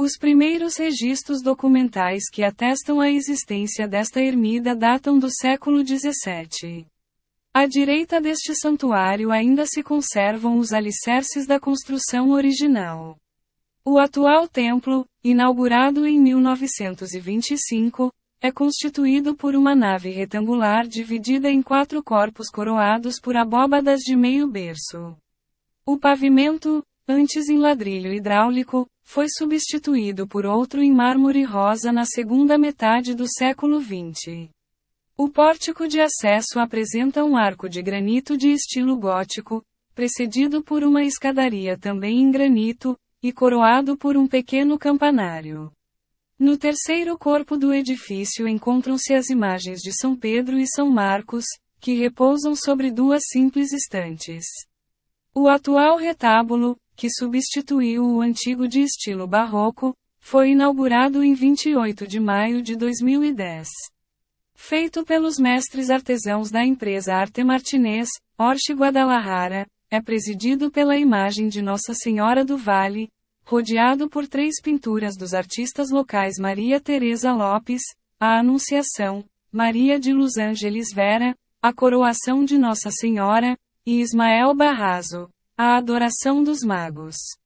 Os primeiros registros documentais que atestam a existência desta ermida datam do século XVII. À direita deste santuário ainda se conservam os alicerces da construção original. O atual templo, inaugurado em 1925, é constituído por uma nave retangular dividida em 4 corpos coroados por abóbadas de meio berço. O pavimento, antes em ladrilho hidráulico, foi substituído por outro em mármore rosa na segunda metade do século XX. O pórtico de acesso apresenta um arco de granito de estilo gótico, precedido por uma escadaria também em granito, e coroado por um pequeno campanário. No terceiro corpo do edifício encontram-se as imagens de São Pedro e São Marcos, que repousam sobre 2 simples estantes. O atual retábulo, que substituiu o antigo de estilo barroco, foi inaugurado em 28 de maio de 2010. Feito pelos mestres artesãos da empresa Arte Martinez, Orche Guadalajara, é presidido pela imagem de Nossa Senhora do Vale, rodeado por 3 pinturas dos artistas locais Maria Teresa Lopes, a Anunciação, Maria de Luz Ângeles Vera, a Coroação de Nossa Senhora, e Ismael Barrazo, a Adoração dos Magos.